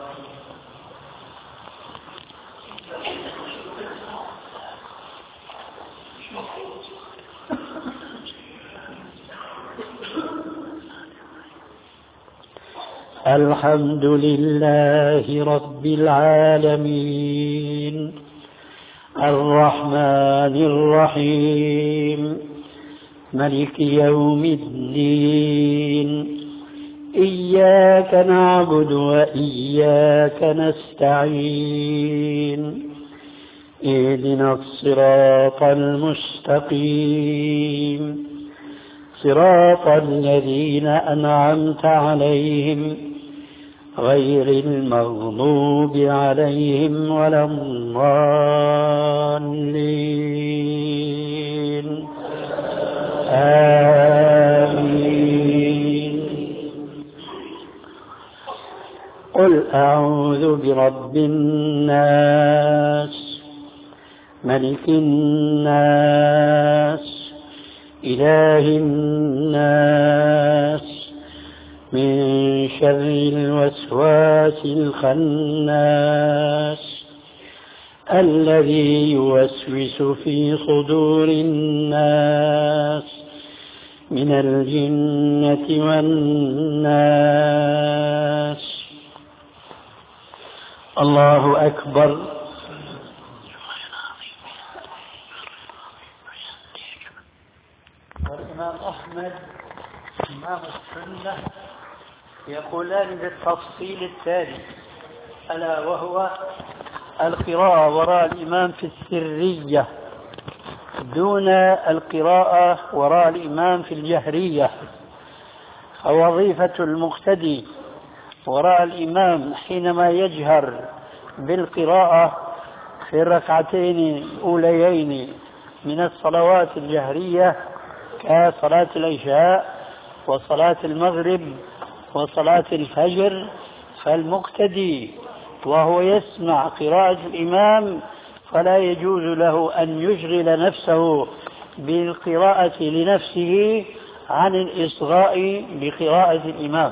الحمد لله رب العالمين الرحمن الرحيم ملك يوم الدين إياك نعبد وإياك نستعين اهدنا الصراط المستقيم صراط الذين أنعمت عليهم غير المغضوب عليهم ولا الضالين آمين. قل أعوذ برب الناس ملك الناس إله الناس من شر الوسواس الخناس الذي يوسوس في صدور الناس من الجنة والناس. الله أكبر. والإمام أحمد إمام السنة يقولان بالتفصيل التالي ألا وهو القراءة وراء الإمام في السرية دون القراءة وراء الإمام في الجهرية. فوظيفة المقتدي وراء الإمام حينما يجهر بالقراءة في الركعتين الأوليين من الصلوات الجهرية كصلاة العشاء وصلاة المغرب وصلاة الفجر، فالمقتدي وهو يسمع قراءة الإمام فلا يجوز له أن يشغل نفسه بالقراءة لنفسه عن الإصغاء بقراءة الإمام،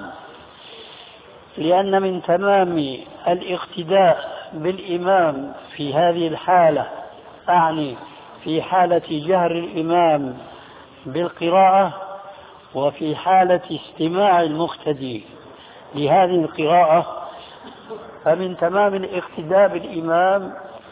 لأن من تمام الاقتداء بالإمام في هذه الحالة، أعني في حالة جهر الإمام بالقراءة وفي حالة استماع المقتدي لهذه القراءة، فمن تمام الاقتداء بالإمام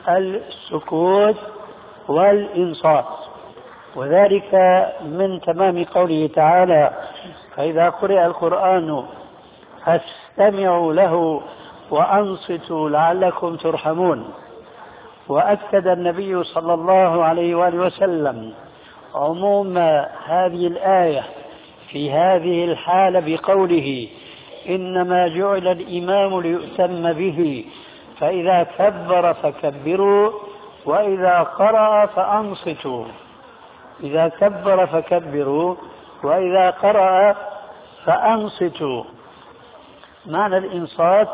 السكوت والإنصات، وذلك من تمام قوله تعالى: فإذا قرئ القرآن فاستمعوا له وأنصتوا لعلكم ترحمون. وأكد النبي صلى الله عليه وآله وسلم عموم هذه الآية في هذه الحالة بقوله: إنما جعل الإمام ليؤتم به فإذا كبر فكبروا وإذا قرأ فأنصتوا. إذا كبر فكبروا وإذا قرأ فأنصتوا. معنى الإنصات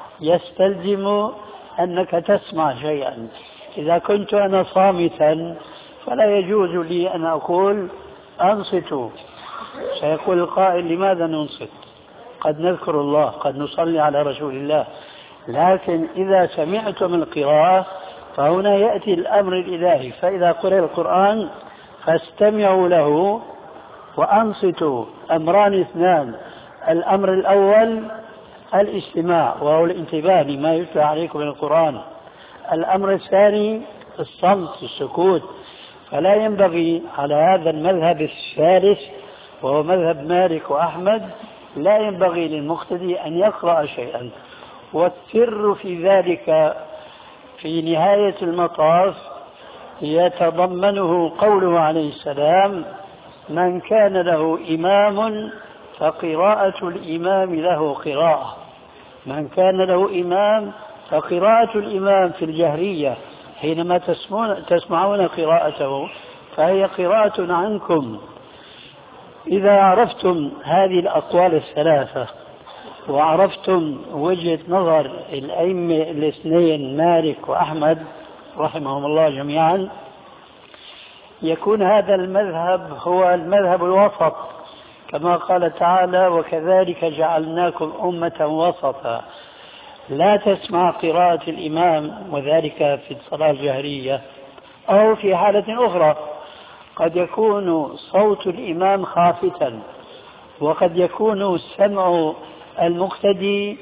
يستلزم أنك تسمع شيئا. إذا كنت أنا صامتا فلا يجوز لي أن أقول أنصتوا. سيقول القائل: لماذا ننصت؟ قد نذكر الله، قد نصلي على رسول الله. لكن إذا سمعتم القراءة فهنا يأتي الأمر الإلهي: فإذا قرأ القرآن فاستمعوا له وأنصتوا. أمران اثنان: الأمر الأول الاستماع وهو الانتباه لما يتلى عليكم من القرآن. الأمر الثاني الصمت، السكوت. فلا ينبغي على هذا المذهب الثالث وهو مذهب مالك وأحمد، لا ينبغي للمقتدي أن يقرأ شيئا. والسر في ذلك في نهاية المطاف يتضمنه قوله عليه السلام: من كان له إمام فقراءة الإمام له قراءة. من كان له إمام فقراءة الإمام في الجهرية حينما تسمعون قراءته فهي قراءة عنكم. إذا عرفتم هذه الأقوال الثلاثة وعرفتم وجهة نظر الأئمة الاثنين مالك وأحمد رحمهم الله جميعا، يكون هذا المذهب هو المذهب الوسط، كما قال تعالى: وكذلك جعلناكم أمة وسطا. لا تسمع قراءة الإمام، وذلك في الصلاة الجهرية أو في حالة أخرى. قد يكون صوت الإمام خافتا، وقد يكون سمع المقتدي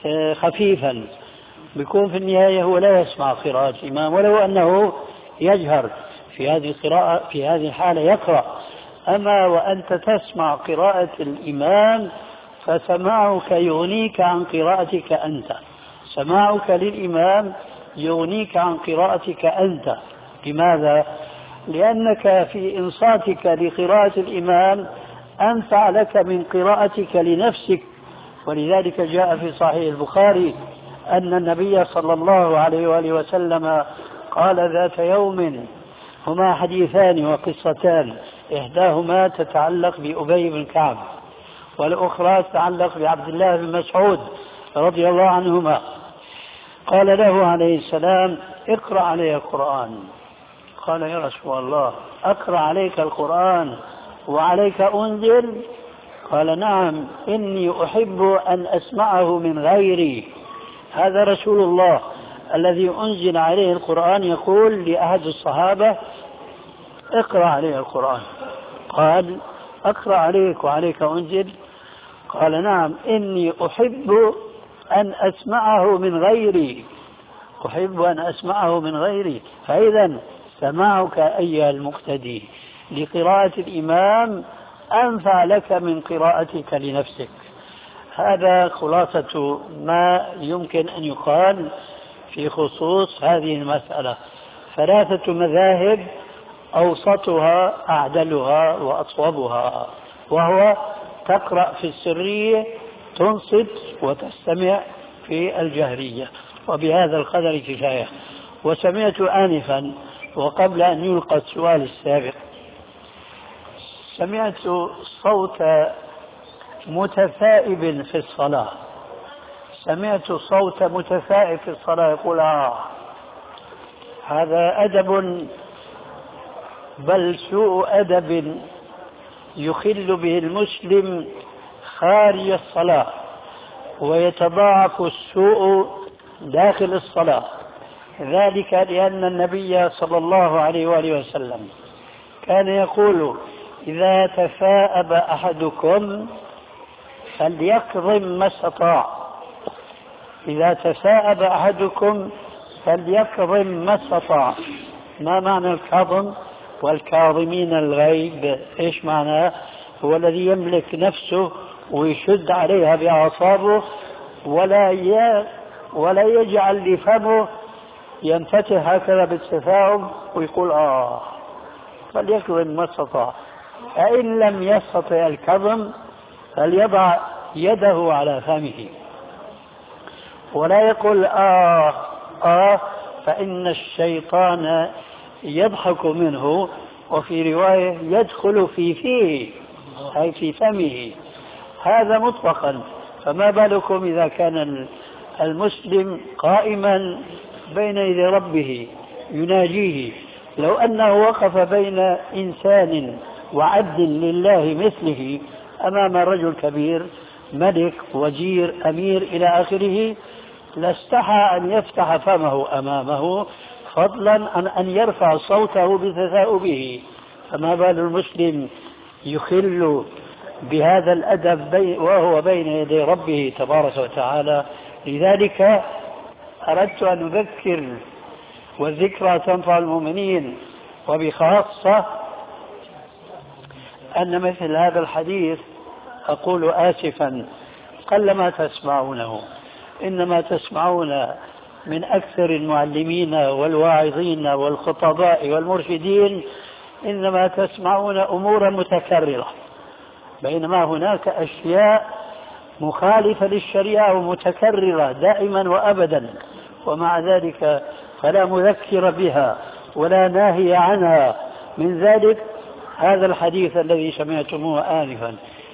خفيفا، بيكون في النهاية هو لا يسمع قراءة الإمام ولو أنه يجهر في هذه القراءة، في هذه الحالة يقرأ. أما وأنت تسمع قراءة الإمام فسماعك يغنيك عن قراءتك أنت. سماعك للإمام يغنيك عن قراءتك أنت. لماذا؟ لأنك في إنصاتك لقراءة الإمام أنفع لك من قراءتك لنفسك. ولذلك جاء في صحيح البخاري أن النبي صلى الله عليه وآله وسلم قال ذات يوم: هما حديثان وقصتان، إحداهما تتعلق بأبي بن كعب والأخرى تتعلق بعبد الله بن مسعود رضي الله عنهما. قال له عليه السلام: اقرأ علي القرآن. قال: يا رسول الله، أقرأ عليك القرآن وعليك أنزل؟ قال: نعم، إني أحب أن أسمعه من غيري. هذا رسول الله الذي أنزل عليه القرآن يقول لأحد الصحابة: اقرأ عليه القرآن. قال: أقرأ عليك وعليك أنزل؟ قال: نعم، إني أحب أن أسمعه من غيري. أحب أن أسمعه من غيري. فإذا سماعك أيها المقتدي لقراءة الإمام أنفع لك من قراءتك لنفسك. هذا خلاصة ما يمكن أن يقال في خصوص هذه المسألة. 3 مذاهب أوسطها أعدلها وأصوبها، وهو تقرأ في السرية تنصت وتستمع في الجهرية، وبهذا القدر كفاية. وسمعت آنفا وقبل أن يلقى السؤال السابق سمعت صوت متثائب في الصلاة، سمعت صوت متثائب في الصلاة يقول هذا أدب، بل سوء أدب يخل به المسلم خارج الصلاة، ويتضاعف السوء داخل الصلاة. ذلك لأن النبي صلى الله عليه وآله وسلم كان يقول إذا تثاءب أحدكم فليكظم ما استطاع. إذا تثاءب أحدكم فليكظم ما استطاع. ما معنى الكظم؟ والكاظمين الغيظ إيش معناه؟ هو الذي يملك نفسه ويشد عليها بأعصابه ولا يجعل لفمه ينفتح هكذا بالتفاؤل ويقول فليكظم ما استطاع. فإن لم يستطع الكظم فليضع يده على فمه ولا يقول فإن الشيطان يضحك منه، وفي رواية يدخل في فيه أي في فمه، هذا مطلقا. فما بالكم إذا كان المسلم قائما بين يدي ربه يناجيه؟ لو أنه وقف بين إنسان وعبد لله مثله أمام رجل كبير ملك وزير أمير إلى آخره لاستحى أن يفتح فمه أمامه، فضلا عن أن يرفع صوته بتثاؤبه. فما بال المسلم يخل بهذا الأدب وهو بين يدي ربه تبارك وتعالى؟ لذلك أردت أن أذكر، والذكرى تنفع المؤمنين، وبخاصة أن مثل هذا الحديث أقول آسفا قلما تسمعونه، إنما تسمعون من أكثر المعلمين والواعظين والخطباء والمرشدين، إنما تسمعون أمورا متكررة، بينما هناك أشياء مخالفة للشريعة ومتكررة دائما وأبدا، ومع ذلك فلا مذكر بها ولا ناهي عنها. من ذلك هذا الحديث الذي سمعتموه آنفا،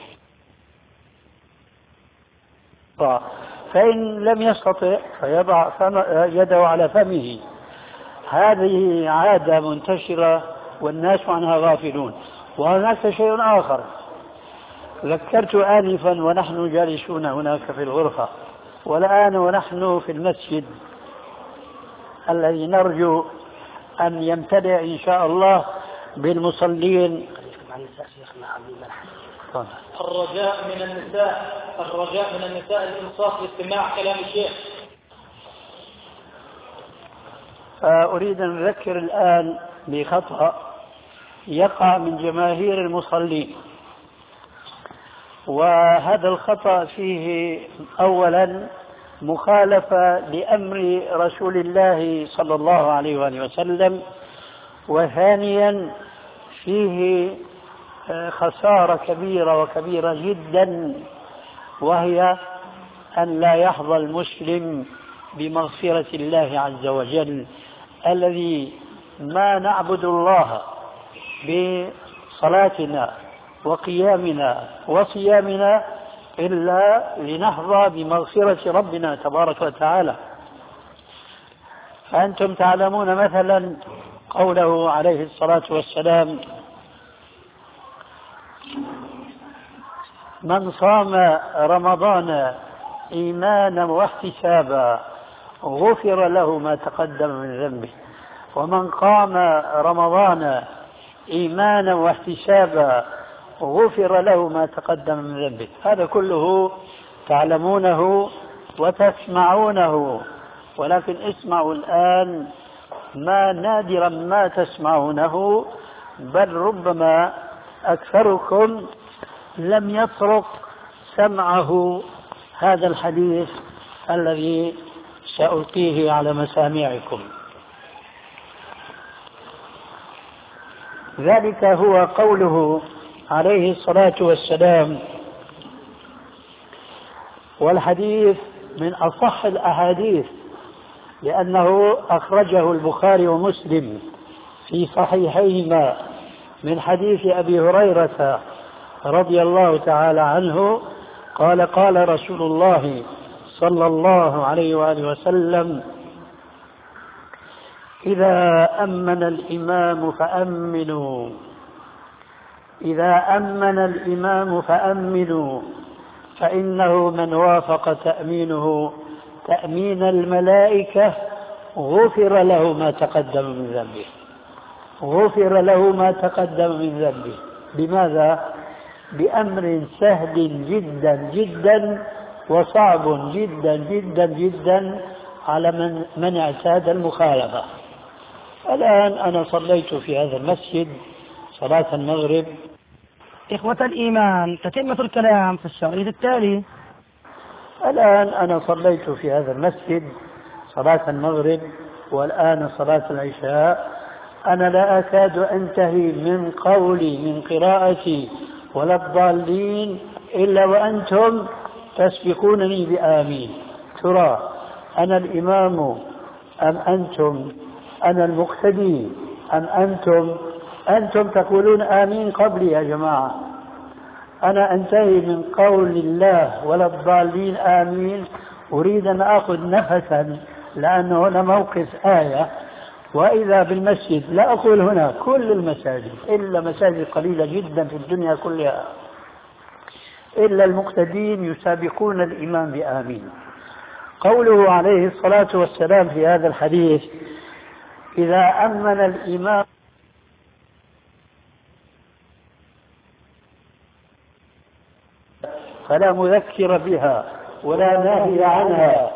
فإن لم يستطع فيضع يده على فمه. هذه عادة منتشرة والناس عنها غافلون. وهناك شيء آخر ذكرت آنفا ونحن جالسون هناك في الغرفة، والآن ونحن في المسجد الذي نرجو أن يمتلئ إن شاء الله بالمصلين. الرجاء من النساء الإنصاف لاستماع كلام الشيخ. أريد أن أذكر الآن بخطأ يقع من جماهير المصلين، وهذا الخطأ فيه أولا مخالفة لأمر رسول الله صلى الله عليه وآله وسلم، وثانيا فيه خسارة كبيرة وكبيرة جدا، وهي أن لا يحظى المسلم بمغفرة الله عز وجل، الذي ما نعبد الله بصلاتنا وقيامنا وصيامنا إلا لنحظى بمغفرة ربنا تبارك وتعالى. فأنتم تعلمون مثلا قوله عليه الصلاة والسلام: من صام رمضان إيمانا واحتسابا غفر له ما تقدم من ذنبه، ومن قام رمضان إيمانا واحتسابا غفر له ما تقدم من ذنبه. هذا كله تعلمونه وتسمعونه، ولكن اسمعوا الآن ما نادرا ما تسمعونه، بل ربما أكثركم لم يطرق سمعه هذا الحديث الذي سألقيه على مسامعكم. ذلك هو قوله عليه الصلاة والسلام: والحديث من أصح الأحاديث، لأنه أخرجه البخاري ومسلم في صحيحيهما من حديث أبي هريرة رضي الله تعالى عنه قال قال رسول الله صلى الله عليه وآله وسلم: إذا أمن الإمام فأمنوا، إذا أمن الإمام فأمنوا، فإنه من وافق تأمينه تأمين الملائكة غفر له ما تقدم من ذنبه، غفر له ما تقدم من ذنبه. بماذا؟ بأمر سهل جدا جدا وصعب جدا جدا جدا على من اعتاد المخالفة. الآن أنا صليت في هذا المسجد صلاة المغرب. إخوة الإيمان، تتمة الكلام في الشريط التالي. الآن أنا صليت في هذا المسجد صلاة المغرب والآن صلاة العشاء. أنا لا أكاد أنتهي من قولي من قراءتي ولا الضالين إلا وأنتم تسبقونني بآمين. ترى أنا الإمام أم أنتم؟ أنا المقتدي أم أنتم؟ أنتم تقولون آمين قبلي يا جماعة. أنا أنتهي من قول الله ولا الضالين آمين، أريد أن أخذ نفسا لأنه هنا موقف آية، وإذا بالمسجد لا أقول هنا كل المساجد إلا مساجد قليلة جدا في الدنيا كلها إلا المقتدين يسابقون الإمام بآمين. قوله عليه الصلاة والسلام في هذا الحديث: إذا أمن الإمام فلا مذكر بها ولا ناهي عنها